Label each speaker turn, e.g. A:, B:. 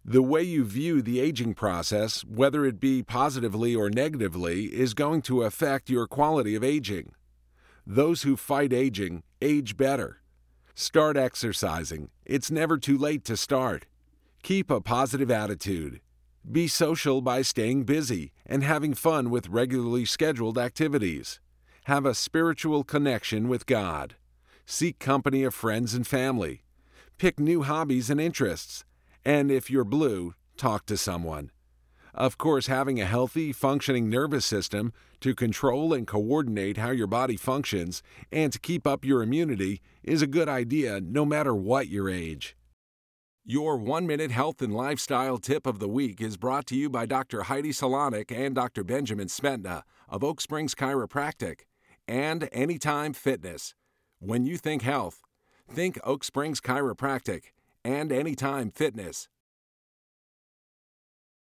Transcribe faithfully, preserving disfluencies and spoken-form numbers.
A: The way you view the aging process, whether it be positively or negatively, is going to affect your quality of aging. Those who fight aging age better. Start exercising. It's never too late to start. Keep a positive attitude. Be social by staying busy and having fun with regularly scheduled activities. Have a spiritual connection with God. Seek company of friends and family. Pick new hobbies and interests. And if you're blue, talk to someone. Of course, having a healthy, functioning nervous system to control and coordinate how your body functions and to keep up your immunity is a good idea no matter what your age. Your one-minute health and lifestyle tip of the week is brought to you by Doctor Heidi Solonic and Doctor Benjamin Smetna of Oak Springs Chiropractic and Anytime Fitness. When you think health, think Oak Springs Chiropractic and Anytime Fitness.